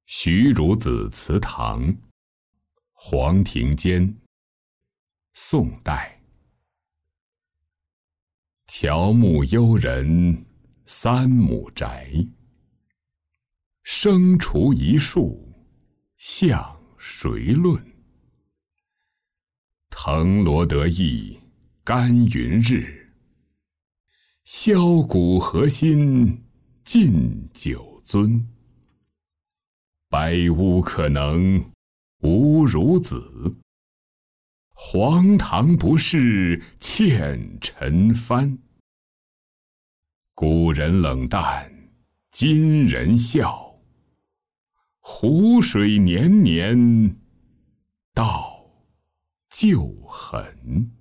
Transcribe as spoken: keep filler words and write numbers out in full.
徐孺子祠堂，黄庭坚，宋代。乔木幽人三亩宅，生除一树向谁论？藤萝得意干云日，箫鼓核心尽酒樽。百屋可能无孺子，黄堂不是欠陈蕃。古人冷淡，今人笑，湖水年年到旧痕。